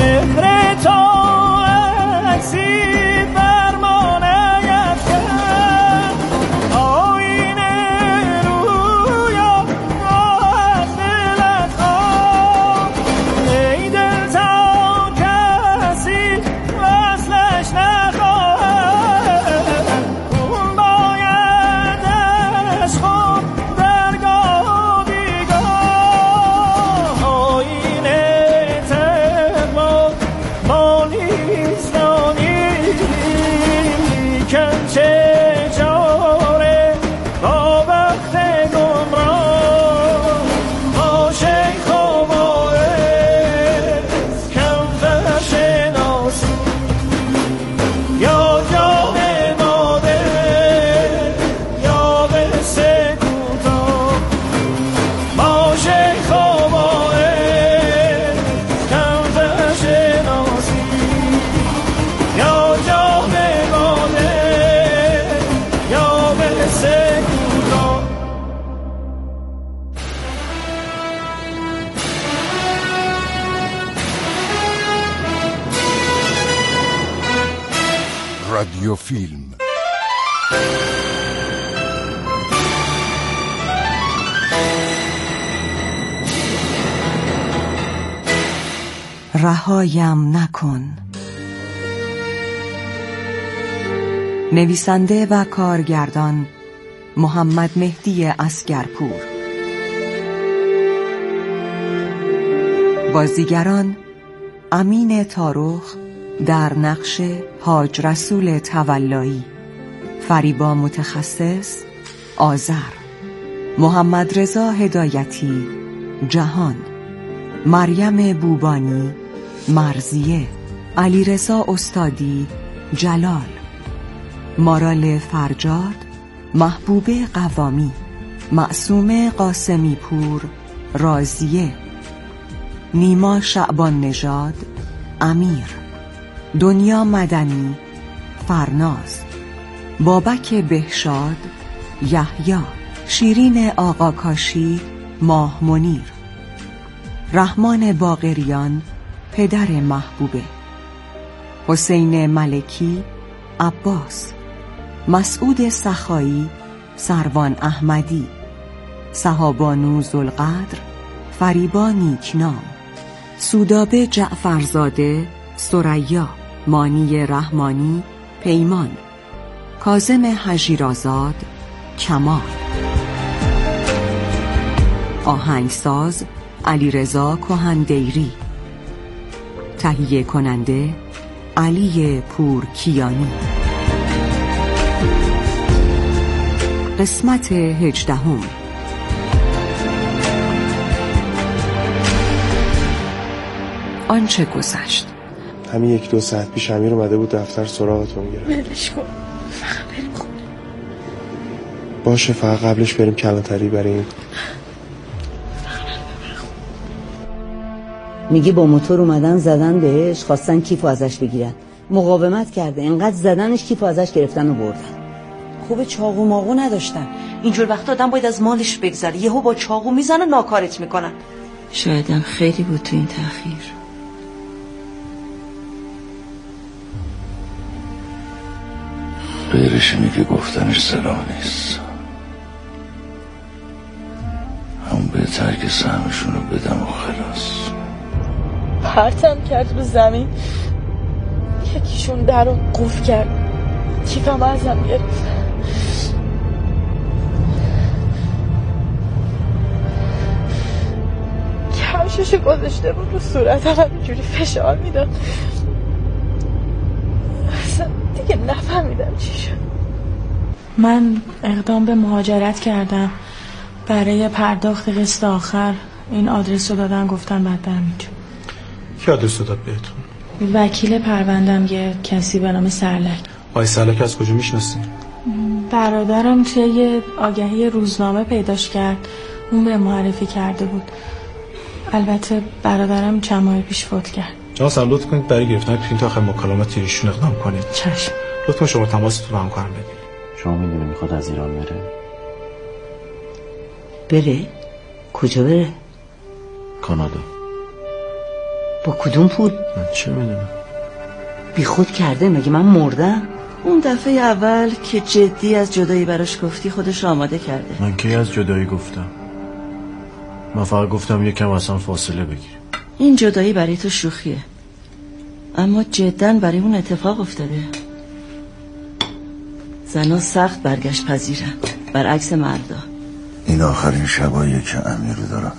رادیو فیلم. رهایم نکن. نویسنده و کارگردان محمد مهدی عسگرپور. بازیگران امین تارخ در نقش حاج رسول تولایی، فریبا متخصص آذر، محمد رضا هدایتی جهان، مریم بوبانی مرضیه، علیرضا استادی جلال، مارال فرجاد محبوبه قوامی، معصومه قاسمی پور رازیه، نیما شعبان نژاد امیر، دنیا مدنی فرناز، بابک بهشاد یحیی، شیرین آقاکاشی ماه منیر، رحمان باقریان پدر محبوبه، حسین ملکی عباس، مسعود سخایی سروان احمدی، صحابانو ذوالقدر فریبا نیکنام، سودابه جعفرزاده ثریا، مانی رحمانی پیمان، کاظم هژیرآزاد کمال، آهنگساز علیرضا کهندیری، تهیه کننده علی پورکیانی. قسمت 18. آنچه گذشت. همین 1-2 ساعت پیش امیر اومده بود دفتر سراغتون گرفت. ولش کن، فقط بریم خونه. باشه، فقط قبلش بریم کلانتری بریم. میگه با موتور اومدن زدن بهش، خواستن کیفو ازش بگیرن، مقاومت کرده، انقدر زدنش کیفو ازش گرفتن و بردن. خوب چاقو ماقو نداشتن. اینجور وقت آدم باید از مالش بگذره. یهو با چاقو میزنن ناکارت میکنن. شایدم خیلی بود تو این تأخیر. غیرش اینه که گفتنش سلام نیست. همون بهتر که سهمشونو بدم و خلاص. پرتم کرد رو زمین، یکیشون در رو قفل کرد، کیفم ازم گرفت. کفششو گذاشته بود رو صورتم، همینجوری فشار میداد. اصلا دیگه نفهمیدم چی شد. من اقدام به مهاجرت کردم. برای پرداخت قسط آخر این آدرس رو دادن، گفتن بعد برم اینجا. کی آدرس داد بهتون؟ وکیل پروندم، یه کسی به نام سرلک. آقای سرلک از کجا میشناسی؟ برادرم توی یه آگهی روزنامه پیداش کرد، اون به معرفی کرده بود. البته برادرم چند ماه پیش فوت کرد. جناب سر لطف کنید برای گرفتن پرینت آخر مکالمات ایشون اقدام کنید. چشم. لطفا شما تماستون رو با همکارم بگیرید. شما میدونی میخواد از ایران بره؟ بره؟ کجا بره؟ کانادا. با کدوم پول؟ من چه میدونم. بی خود کرده، مگه من مردم؟ اون دفعه اول که جدی از جدایی براش گفتی خودش آماده کرده. من کی از جدایی گفتم؟ من فقط گفتم یکم اصلا فاصله بگیر. این جدایی برای تو شوخیه، اما جداً برای اون اتفاق افتاده. زنا سخت برگشت پذیرن، برعکس مردا. این آخرین شباییه که امیر رو دارم.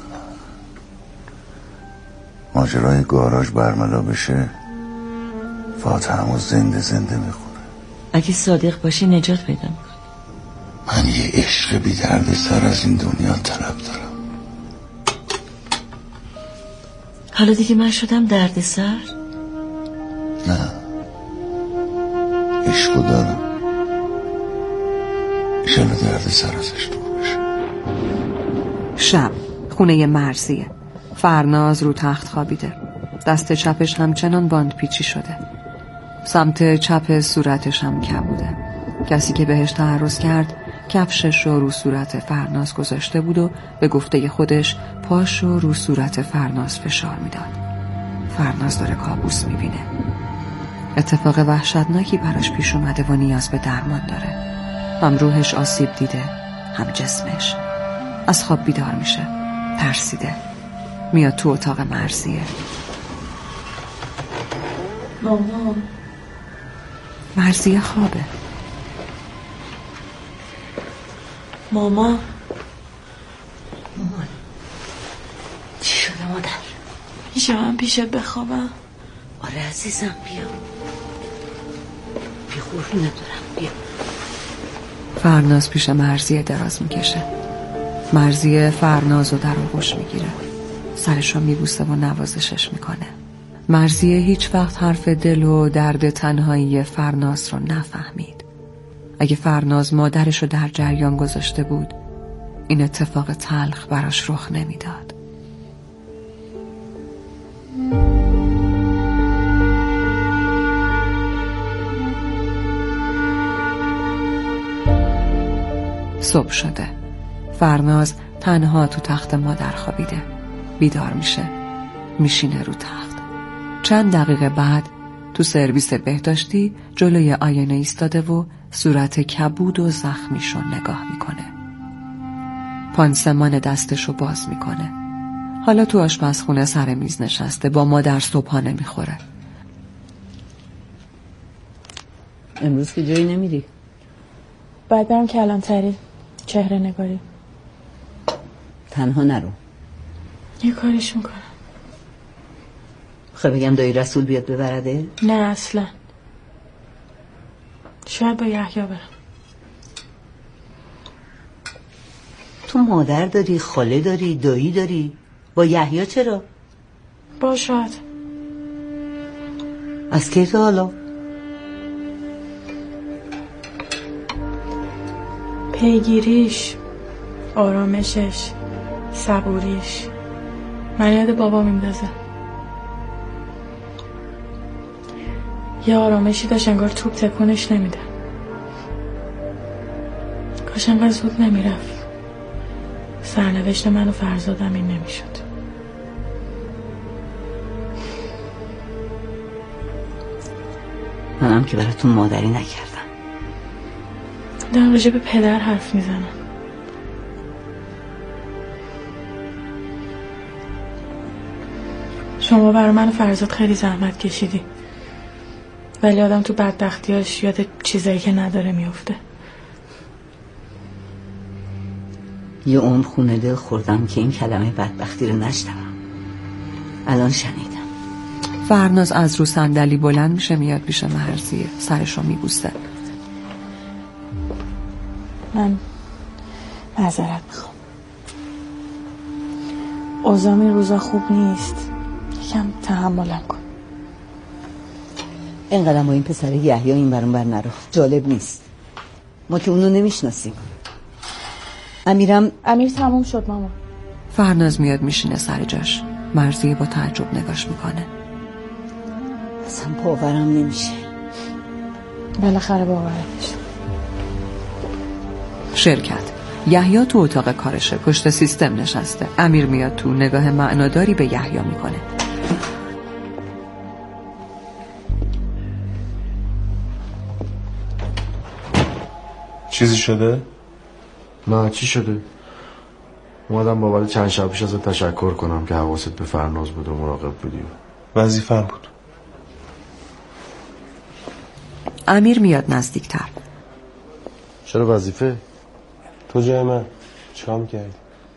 ماجرای گاراژ برملا بشه فاتحمو زنده میخوره. اگه صادق باشی نجات پیدا میکنی. من یه عشق بی درد سر از این دنیا طلب دارم. حالا دیگه من شدم درد سر؟ نه، عشقو دارم. ایشالا درد سر ازش دور بشه. شب خونه مرزیه. فرناز رو تخت خوابیده. دست چپش همچنان باند پیچی شده. سمت چپ صورتش هم کبوده. کسی که بهش تعرض کرد کفشش رو صورت فرناز گذاشته بود و به گفته خودش پاش رو صورت فرناز فشار میداد. فرناز داره کابوس میبینه. اتفاق وحشتناکی براش پیش اومده و نیاز به درمان داره. هم روحش آسیب دیده، هم جسمش. از خواب بیدار میشه، ترسیده. میاد تو اتاق مرزیه. مامان. مرزیه خوابه. مامان چی شده مادر؟ میشه من پیشت بخوابم؟ آره عزیزم، بیا. بی خوبی ندارم، بیا. فرناز پیش مرزیه دراز میکشه. مرزیه فرناز رو در آغوش میگیره. سرش رو میبوسه و نوازشش میکنه. مرزیه هیچ وقت حرف دل و درد تنهایی فرناز رو نفهمید. اگه فرناز مادرش رو در جریان گذاشته بود این اتفاق تلخ براش رخ نمیداد. صبح شده. فرناز تنها تو تخت مادر خوابیده. بیدار میشه، میشینه رو تخت. چند دقیقه بعد تو سرویس بهداشتی جلوی آینه ایستاده و صورت کبود و زخمیشو نگاه میکنه. پانسمان دستشو باز میکنه. حالا تو آشپزخونه سر میز نشسته، با مادر صبحانه میخوره. امروز که جایی نمیری؟ باید برم کلانتری چهره نگاری. تنها نرو. یه کاریش میکنم. خب بگم دایی رسول بیاد ببرده؟ نه اصلا. شاید با یحیی برم. تو مادر داری، خاله داری، دایی داری. با یحیی چرا؟ با شاید. از کی تا حالا؟ پیگیریش، آرامشش، صبوریش من یاد بابا میندازه. یه آرامشی داشت انگار توپ تکونش نمیده. کاش انقدر زود نمیرفت. سرنوشت من و فرزادم این نمیشد. منم که براتون مادری نکردم. دارم راجع به پدر حرف میزنم. شما برای من و فرزاد خیلی زحمت کشیدی، ولی آدم تو بدبختیاش یاد چیزایی که نداره میفته. یه عمر خونه دل خوردم که این کلمه بدبختی رو نشنوم. الان شنیدم. فرناز از رو صندلی بلند میشه، میاد پیش مرزیه، سرشو میبوسه. من معذرت میخوام. اوضاع این روزا خوب نیست. یکم تحملم کن. اینقدر با این پسر یحیی این برون بر نرو. جالب نیست. ما که اونو نمیشناسیم. امیر تموم شد ماما. فرناز میاد میشینه سر جاش. مرزیه با تعجب نگاش میکنه. اصلا باورم نمیشه. بالاخره باورش. شرکت. یحیی تو اتاق کارشه، پشت سیستم نشسته. امیر میاد تو، نگاه معناداری به یحیی میکنه. چیزی شده؟ نه چی شده؟ اومدم بابت چند شب پیش ازت تشکر کنم که حواست به فرناز بود و مراقب بودی. وظیفه‌ام بود. امیر میاد نزدیکتر. چرا وظیفه؟ تو جای من چیکار میکردی؟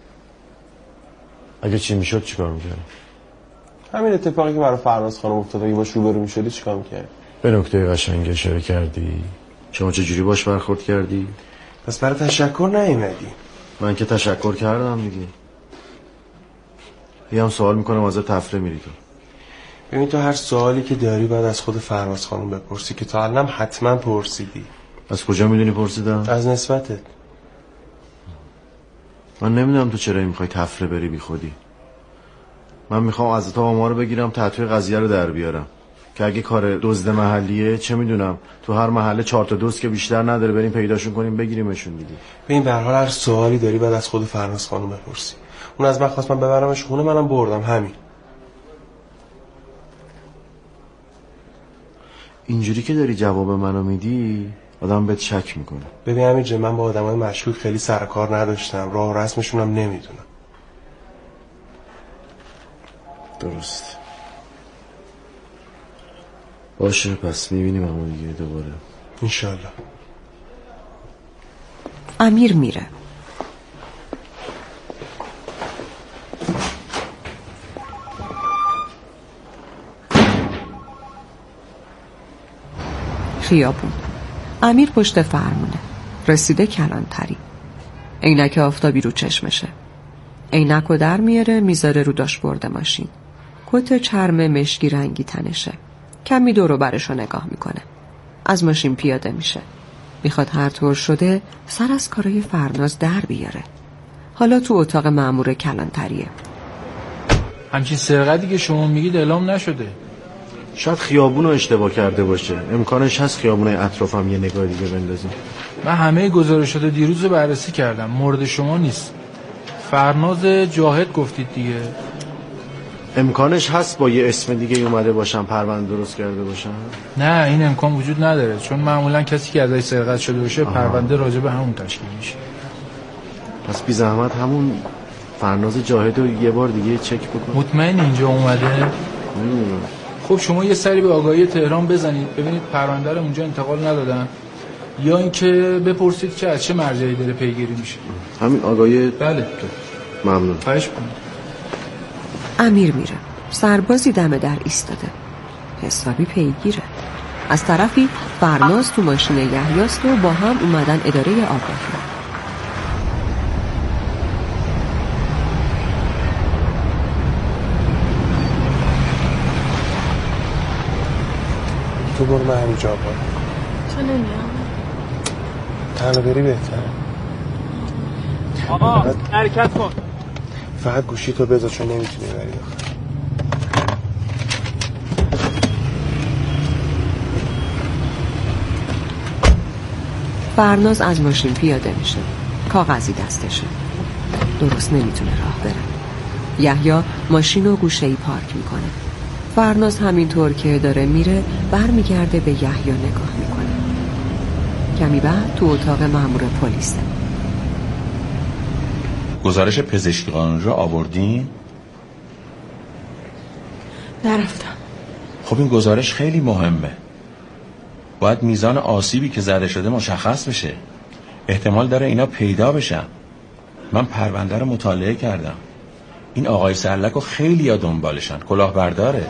اگه چی میشد چیکار میکردی؟ همین اتفاقی که برای فرناز خانم افتاد اگه باش روبرو میشدی چیکار میکردی؟ به نکته قشنگ اشاره کردی. شما چجوری باش برخورد کردی؟ پس برای تشکر نیومدی؟ من که تشکر کردم دیگه. یه هم سوال میکنم ازت تفره میری تو. ببین تو هر سوالی که داری بعد از خود فرناز خانم بپرسی که تا الان حتما پرسیدی. از کجا میدونی پرسیدم؟ از نسبتت. من نمیدونم تو چرا میخوای تفره بری بی خودی. من میخوام از تو آمار بگیرم تحتوی قضیه رو در بیارم که اگه کار دزد محلیه چه میدونم تو هر محله 4 تا دزد که بیشتر نداره بریم پیداشون کنیم بگیریمشون دیگه. ببین به هر حال هر سوالی داری بعد از خود فرناز خانم بپرسی. اون از من خواست من ببرمش خونه منم بردم همین. اینجوری که داری جواب منو میدی آدم بهت شک میکنه. ببین امیر من با آدمای مشکوک خیلی سر کار نداشتم. راه و رسمشون هم نمیدونم. درست. باشه پس میبینیم همون دیگه دوباره انشالله. امیر میره. خیابون. امیر پشت فرمونه. رسیده کلانتری. عینک آفتابی رو چشمشه. عینکو در میاره میذاره رو داشبورد ماشین. کت چرم مشکی رنگی تنشه. کمی دور و برشو نگاه میکنه. از ماشین پیاده میشه. میخواد هر طور شده سر از کارای فرناز در بیاره. حالا تو اتاق مأمور کلانتریه. همچین سرقتی که شما میگید اعلام نشده. شاید خیابونو اشتباه کرده باشه. امکانش هست خیابونای اطرافم یه نگاه دیگه بندازیم. من همه گزارشات دیروز رو بررسی کردم. مورد شما نیست. فرناز جاهد گفتید دیگه. امکانش هست با یه اسم دیگه اومده باشم پرونده درست کرده باشم؟ نه این امکان وجود نداره چون معمولا کسی که ازش سرقت شده باشه پرونده راجع به همون تشکیل میشه. پس بی زحمت همون فرناز جاهد رو یه بار دیگه چک بکن. مطمئن اینجا اومده؟ خب شما یه سری به آگاهی تهران بزنید ببینید پرونده رو اونجا انتقال ندادن یا اینکه بپرسید که از چه مرجعی داره پیگیری میشه. همین آگاهی؟ بله. ممنون. خواهش می‌کنم. امیر میره. سربازی دم در ایستاده. حسابی پیگیره. از طرفی فرناز تو ماشین یحیاست و با هم اومدن اداره آگاهی. تو برو من همینجا باید. تو نمیام. تنها بری بهتره. آقا حرکت کن. فقط گوشی تو بذار چون نمیتونی بری داخل. فرناز از ماشین پیاده میشه. کاغذی دستشه. درست نمیتونه راه بره. یحیی ماشین رو گوشه‌ای پارک میکنه. فرناز همینطور که داره میره برمیگرده به یحیی نگاه میکنه. کمی بعد تو اتاق مأمور پلیسه. گزارش پزشکی قانونی رو آوردین؟ نرفتم. خب این گزارش خیلی مهمه. باید میزان آسیبی که زده شده مشخص بشه. احتمال داره اینا پیدا بشن. من پرونده رو مطالعه کردم. این آقای سرلک رو خیلی ها دنبالشن. کلاهبرداره.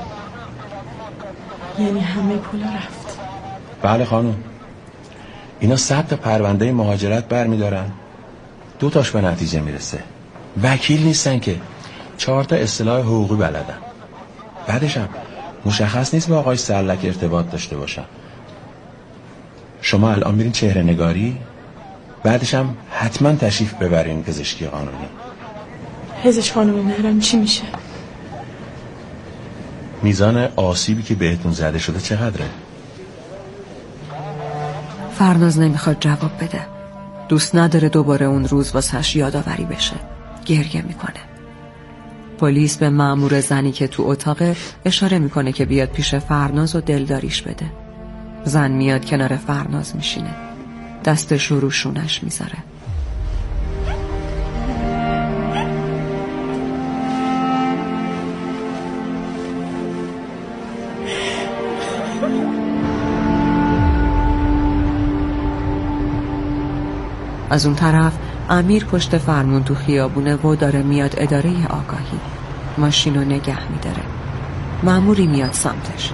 یعنی همه پولا رفت؟ بله خانم. اینا 100 تا پرونده مهاجرت برمیدارن 2 تاش به نتیجه میرسه. وکیل نیستن که 4 تا اصطلاح حقوقی بلدن. بعدش هم مشخص نیست با آقای سرلک ارتباط داشته باشن. شما الان میرین چهره نگاری، بعدش هم حتما تشریف ببرین پزشکی قانونی. پزشکی قانونی نرم چی میشه؟ میزان آسیبی که بهتون زده شده چقدره؟ فرناز نمیخواد جواب بده. دوست نداره دوباره اون روز واسش یادآوری بشه. گریه میکنه. پلیس به مأمور زنی که تو اتاقه اشاره میکنه که بیاد پیش فرناز و دلداریش بده. زن میاد کنار فرناز میشینه. دستش رو روشونش میذاره. از اون طرف امیر پشت فرمون تو خیابونه و داره میاد اداره آگاهی. ماشینو نگه میداره. مأموری میاد سمتش.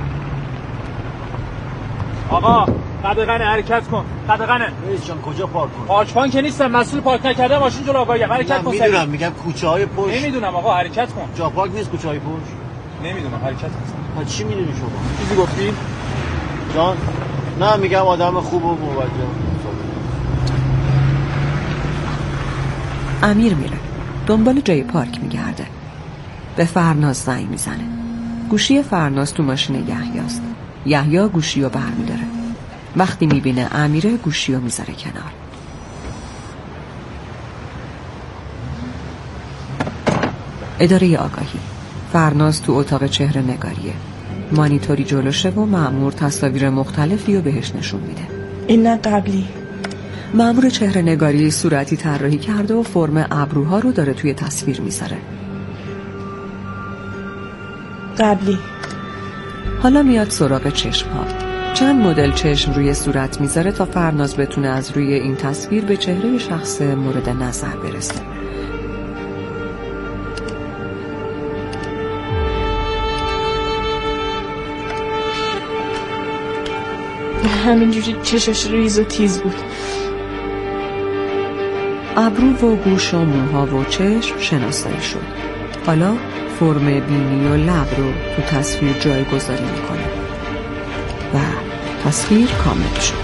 آقا قدغنه حرکت کن. قدغنه. رئیس جان کجا پارک کنم؟ پارک که نیستم، مسئول پارک نکرده ماشین جلو آگاهی. حرکت کن. میدونم، میگم کوچه های پشت. نمیدونم آقا، حرکت کن. جا پارک نیست کوچه های پشت. نمیدونم، حرکت کن. ها چی میدونی شما؟ چیزی گفتی؟ جان نه میگم آدم خوب و موجه. امیر میره دنبال جای پارک میگرده. به فرناز زنگ میزنه. گوشی فرناز تو ماشین یحیاست. یحیی گوشی رو برمیداره. وقتی میبینه امیره گوشی رو میذاره کنار. اداره آگاهی. فرناز تو اتاق چهره نگاریه. مانیتوری جلوشه و مأمور تصاویر مختلفی رو بهش نشون میده. این نه قبلی. مأمور چهره نگاری صورتی طراحی کرده و فرم ابروها رو داره توی تصویر میذاره. قبلی. حالا میاد سراغ چشم ها. چند مدل چشم روی صورت میذاره تا فرناز بتونه از روی این تصویر به چهره شخص مورد نظر برسه. همینجوری چشش ریز و تیز بود. ابرو و گوش و موها و چشم شناسایی شد. حالا فرم بینی و لب رو تو تصویر جایگذاری میکنه و تصویر کامل شد.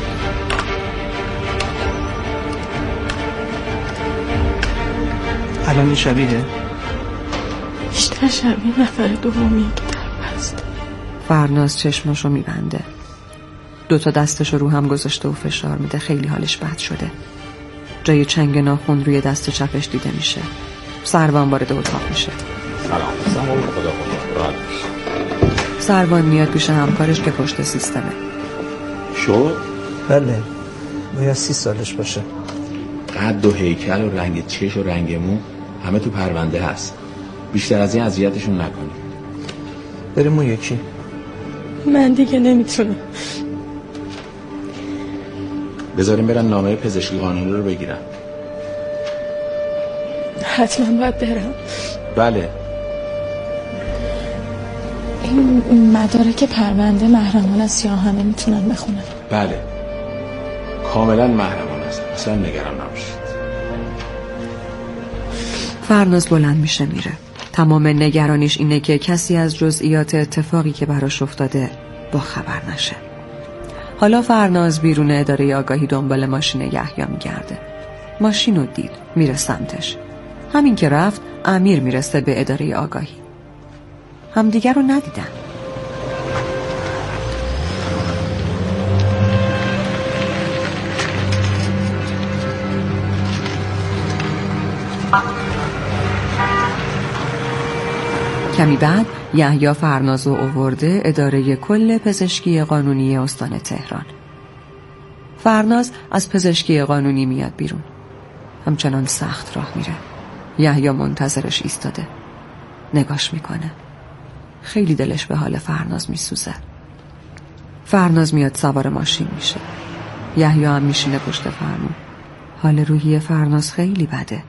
الان این شبیه؟ بیشتر شبیه نفر دومی که در بست. فرناز چشماشو میبنده. 2 دستشو رو هم گذاشته و فشار میده. خیلی حالش بد شده. جای چنگ ناخن روی دست چپش دیده میشه. سروان وارد اتاق میشه. سلام خدا راحت باش. سروان میاد پیش همکارش که پشت سیستمه. شو؟ بله باید 30 سالش باشه. قد و هیکل و رنگ چش و رنگ مو همه تو پرونده هست. بیشتر از این اذیتشون نکنی. بریم اون یکی. من دیگه نمیتونم. بذاریم برن نامه پزشکی قانونی رو بگیرن. حتما باید برم. بله. این مدارک پرونده محرمانه است یا همه میتونن بخونن؟ بله کاملا محرمانه است، اصلا نگران نباشید. فرناز بلند میشه میره. تمام نگرانیش اینه که کسی از جزئیات اتفاقی که براش افتاده با خبر نشه. حالا فرناز بیرون اداره آگاهی دنبال ماشین یحیی میگرده. ماشینو دید، میره سمتش. همین که رفت امیر میرسه به اداره آگاهی. همدیگر رو ندیدن. کمی بعد یحیی فرنازو آورده اداره کل پزشکی قانونی استان تهران. فرناز از پزشکی قانونی میاد بیرون. همچنان سخت راه میره. یحیی منتظرش ایستاده. نگاش میکنه. خیلی دلش به حال فرناز میسوزه. فرناز میاد سوار ماشین میشه. یحیی هم میشینه پشت فرمون. حال روحی فرناز خیلی بده.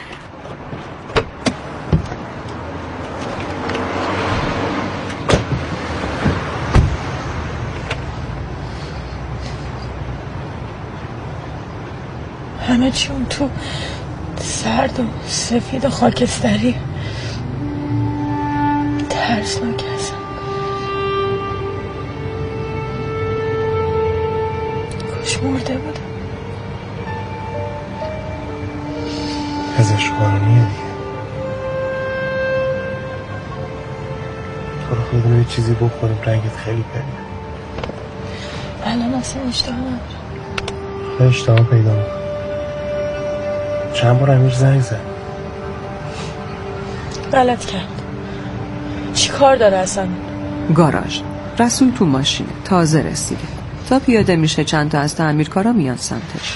همه چی اون تو سرد و سفید و خاکستری ترسناک هستن. کاش مرده بودم. پزشک قانونیه دیگه. تو رو خدا یه چیزی بخوریم رنگت خیلی پرید. الان اصلا اشتها ندارم. اشتها پیدا میکنم. چند بار امیر زنگ زد. غلط کرد. چی کار داره اصلا؟ گاراژ. رسول تو ماشینه. تازه رسیده. تا پیاده میشه چند تا از تعمیرکارا میان سمتش.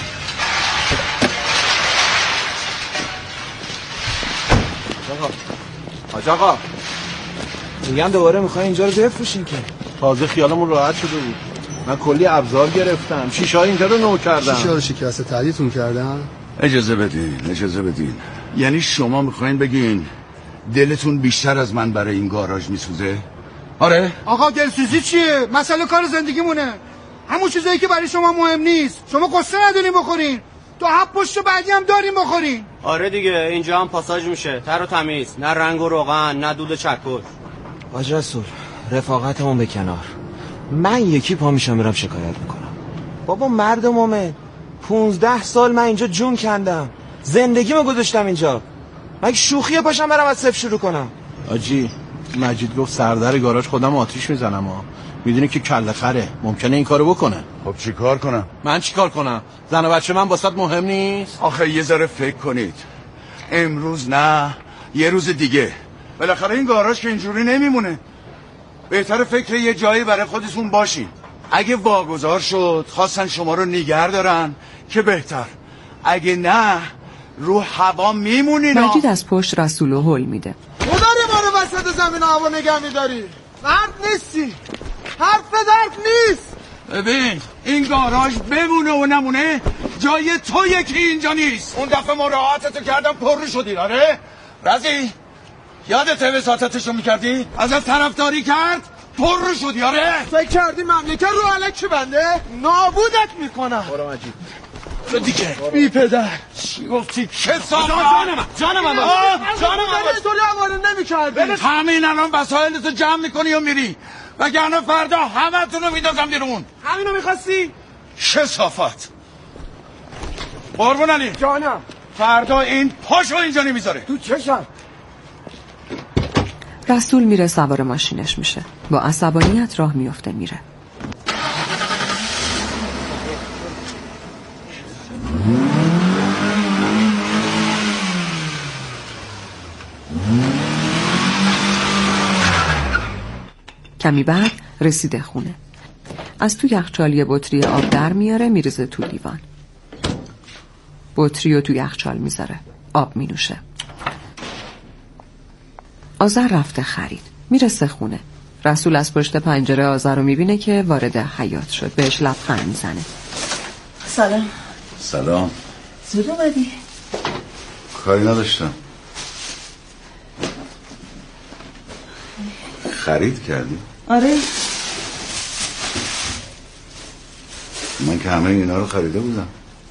حاج آقا میگم دوباره میخوای اینجا رو بفروشین که تازه خیالمون راحت شده بود. من کلی ابزار گرفتم، شیشه‌های اینجا رو نو کردم. شیشه رو شکست تعدیتون کردن؟ اجازه بدین. یعنی شما میخواین بگین دلتون بیشتر از من برای این گاراژ میسوزه؟ آره؟ آقا دلسوزی چیه؟ مسئله کار زندگیمونه. همون چیزایی که برای شما مهم نیست. شما قصه ندارین بخورین. تو هفت پشت بعدی هم دارین بخورین. آره دیگه، اینجا هم پاساژ میشه. تر و تمیز، نه رنگ و روغن، نه دود چکش. حاج رسول، رفاقتمون به کنار. من یکی پا میشم برم شکایت میکنم. بابا مرد مومن، 15 سال من اینجا جون کندم، زندگیمو گذاشتم اینجا. مگه شوخیه پاشم برم از صفر شروع کنم؟ آجی مجید گفت سردر گاراژ خودم آتیش میزنم ها. میدونی که کله خره، ممکنه این کارو بکنه. خب چیکار کنم؟ من چیکار کنم؟ زن و بچه من واسط مهم نیست؟ آخه یه ذره فکر کنید. امروز نه، یه روز دیگه. بالاخره این گاراژ که اینجوری نمیمونه. بهتره فکر یه جایی برای خودتون باشین. اگه واگذار شد خواستن شما رو نگه دارن که بهتر. اگه نه رو هوا میمونین. مجید از پشت رسولو هل میده. تو داری ما رو وسط زمین هوا نگه میداری. مرد نیستی. حرف درد نیست. ببین این گاراژ بمونه و نمونه جای تو یکی اینجا نیست. اون دفعه مراعاتتو کردم پر شدی. آره رضی یادته وساطتشو میکردی؟ ازت طرفداری کرد پر شدی. آره فکر کردی مملکت رو علکی بنده؟ نابودت میکنم. برو مجید تو دیگه بی پدر چی گفتی؟ کسافت جان من اینطوری حواله نمی‌کردی. همین الان وسایلتو جمع میکنی و میری وگرنه فردا همتونو میندازم بیرون. همینو می‌خواستی؟ کسافت. قربون علی جانم. فردا این پاشو اینجا نمیذاره. تو چشم. رسول میره سوار ماشینش میشه. با عصبانیت راه میفته میره. کمی بعد رسیده خونه. از تو یخچال یه بطری آب در میاره میریزه تو لیوان. بطری رو تو یخچال میذاره. آب مینوشه. آذر رفته خرید. میرسه خونه. رسول از پشت پنجره آذر رو میبینه که وارد حیاط شد. بهش لبخند میزنه. سلام. زود اومدی؟ کاری نداشتم. خرید کردی؟ آره. من که همه اینا رو خریده بودم.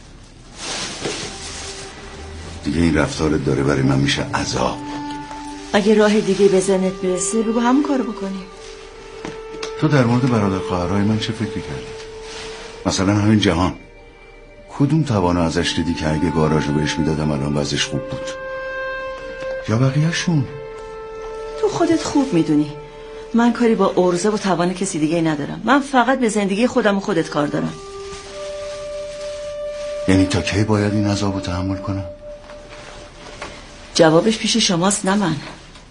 دیگه این رفتارت داره برای من میشه عذاب. اگه راه دیگه به ذهنت برسه بگو همون کارو بکنی. تو در مورد برادر خواهرای من چه فکری کردی؟ مثلا همین جهان کدوم توانو ازش دیدی که اگه گاراژو بهش میدادم الان وضعش خوب بود؟ یا بقیه‌شون؟ تو خودت خوب میدونی من کاری با عرضه و توان کسی دیگه ندارم. من فقط به زندگی خودم و خودت کار دارم. یعنی تا کی باید این عذابو تحمل کنم؟ جوابش پیش شماست نه من.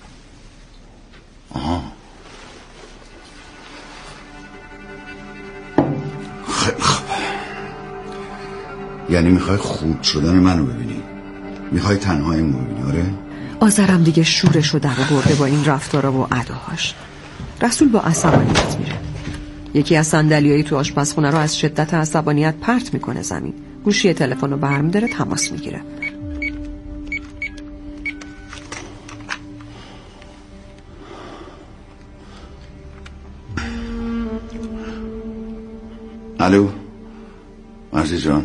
آها. خیلی خوب. یعنی میخوای خوب شدن منو ببینی؟ میخوای تنهاییمو ببینی؟ آره؟ آذرم دیگه شورشو در برده با این رفتارا و اداهاش. رسول با عصبانیت میره. یکی از صندلیای تو آشپزخونه رو از شدت عصبانیت پرت میکنه زمین. گوشی تلفن رو برمی‌داره تماس میگیره. الو مرزی جان.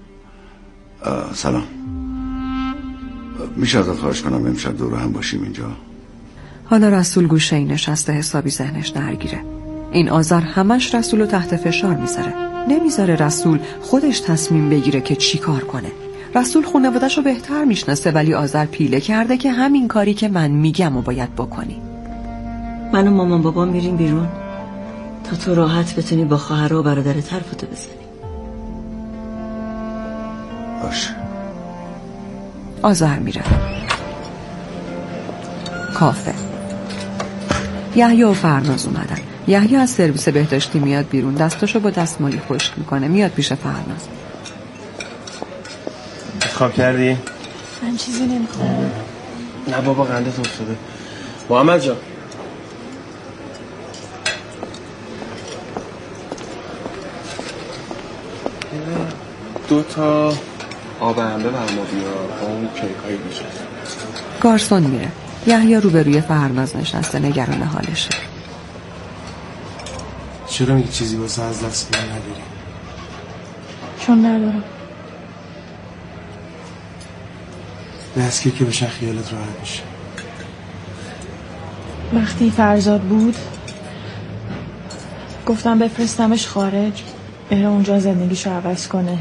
سلام. میشه ازت خواهش کنم امشب دور هم باشیم اینجا؟ حالا رسول گوشه‌ای نشسته حسابی ذهنش درگیره. این آذر همش رسول رو تحت فشار میذاره. نمیذاره رسول خودش تصمیم بگیره که چی کار کنه. رسول خانواده‌ش رو بهتر میشناسه ولی آذر پیله کرده که همین کاری که من میگم و باید بکنی. من و مامان بابا میریم بیرون تا تو راحت بتونی با خواهر و برادرت حرفتو بزنی. باشه. آذر میره. کافه. یحیی و فرناز اومدن. یحیی از سرویس بهداشتی میاد بیرون، دستاشو با دستمالی خشک میکنه، میاد پیش فرناز. خواب کردی؟ من چیزی نمیخوام. نه بابا قندت افتاده. محمد جان دو تا آب انبه برام بیار با اون کیکای بیشه. گارسون میره. یحیی روبروی فرناز نشسته، نگران حالشه. چرا میگی چیزی واسه از دست من نداری؟ چون ندارم. دست که بشن خیالت راحت میشه. وقتی فرزاد بود گفتم بفرستمش خارج، بره اونجا زندگیشو عوض کنه.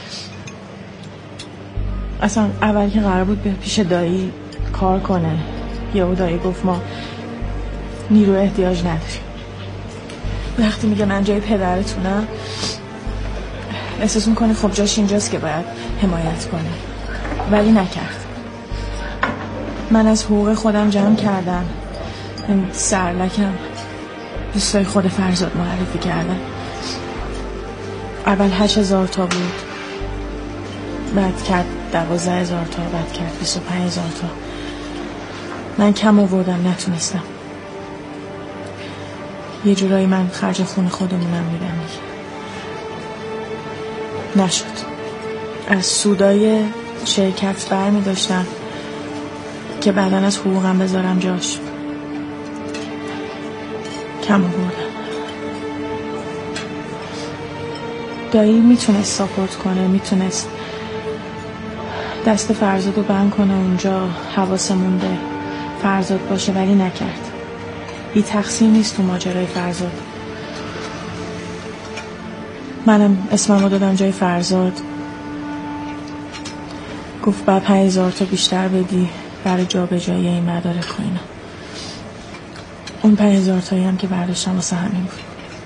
اصلا اول که قرار بود به پیش دایی کار کنه، یهو دایی گفت ما نیرو احتیاج نداریم. وقتی میگه من جای پدرتونم احساس میکنه خب جاش اینجاست که باید حمایت کنه، ولی نکرد. من از حقوق خودم جمع کردم، سرلکم دوستای خود فرزاد معرفی کردم. اول 8,000 تا بود، بعد کرد 12,000 تا، بعد کرد 25,000 تا. من کم آوردم، نتونستم. یه جورایی من خرج خون خودمونم میدم نشد. از سودای شرکت برمی داشتم که بعداً از حقوقم بذارم جاش. کم آوردم. دایی میتونست ساپورت کنه، میتونست دست فرزاد رو بند کنه اونجا حواسمون به فرزاد باشه، ولی نکرد. بی تقصیر نیست تو ماجرای فرزاد. منم اسمم رو دادم جای فرزاد. گفت بعد 5,000 تا بیشتر بدی برای جا به جایی این مدارک و اینا. اون 5,000 تایی هم که برداشتم واسه همین بود.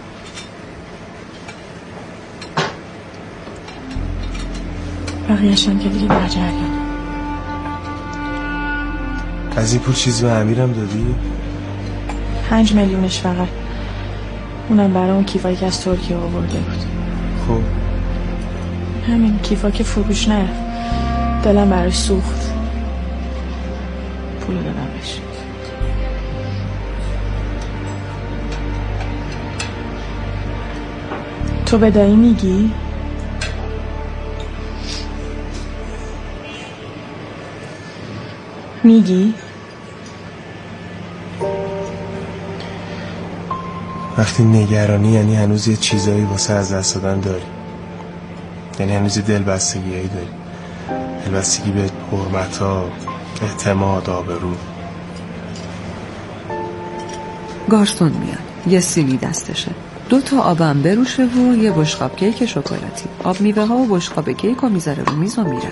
بقیه‌شم که دیگه در جریان. از این پول چیزی به امیرم دادی؟ 5 میلیونش فقط. اونم برای اون کیفایی که از ترکیه آورده بود. خب همین کیفا که فروش نرفت، دلم براش سوخت، پولو دادم بهش. تو به دایی میگی؟ میگی؟ وقتی نگرانی یعنی هنوز یه چیزایی واسه از دست دادن داری، یعنی هنوز دلبستگیایی داری، دلبستگی به حرمت‌ها، اعتماد، آبرو. گارسون میاد، یه سینی دستشه، 2 تا آب انبه روشه و یه بشقاب کیک شکلاتی. آب میوه ها و بشقاب کیک رو میذاره رو میز و میره.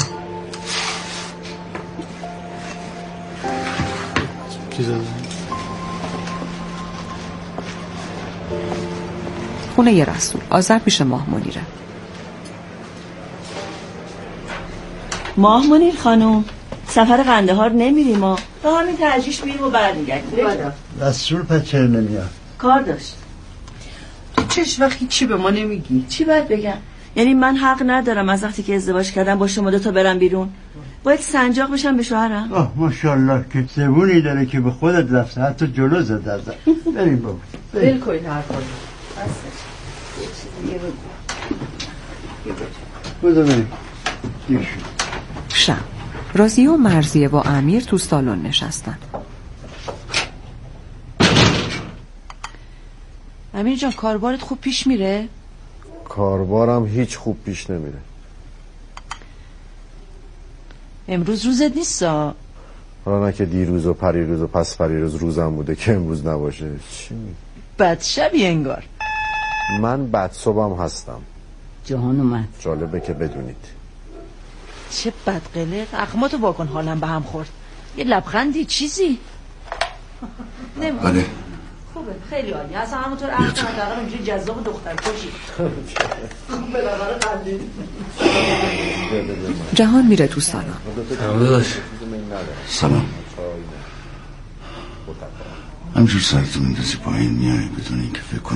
خونه ی رسول. آذر پیش ماه منیره. ماه منیر خانم، سفر قندهار نمیریم ما، به همین ترجیش میریم و برمیگردیم. رسول پس چرا نمیاد؟ کار داشت. تو چش وقتی چی به ما نمیگی؟ چی باید بگم؟ یعنی من حق ندارم از وقتی که ازدواج کردم با شما 2 تا برم بیرون؟ باید سنجاق بشم به شوهرم؟ آه ماشاءالله که زبونی داره که به خودت رفته، حتی جلو زده ازت. بریم بابا. ول کنید حرفا رو. بذار بریم. شب رازیه و مرزیه با امیر تو سالن نشستن. امیر جان کاربارت خوب پیش میره؟ کاربارم هیچ خوب پیش نمیره. امروز روزت نیستا؟ حالا نه که دیروز و پریروز و پس پریروز روزم بوده که امروز نباشه. چی میگی؟ بد شبی انگار. من بد صبحم هستم. جهان اومد. جالبه که بدونید. چه بدقلق. اقماتو واکن، حالم به هم خورد. یه لبخندی چیزی. بله خوبه خیلی عالی. اصلا همونطور عقل حداقل اونجوری جذاب دختر کشی. بالاخره قندی. جهان میره تو سالن. سلام. همجور سرتو میندازی پایین میای بدون اینکه فکر کنی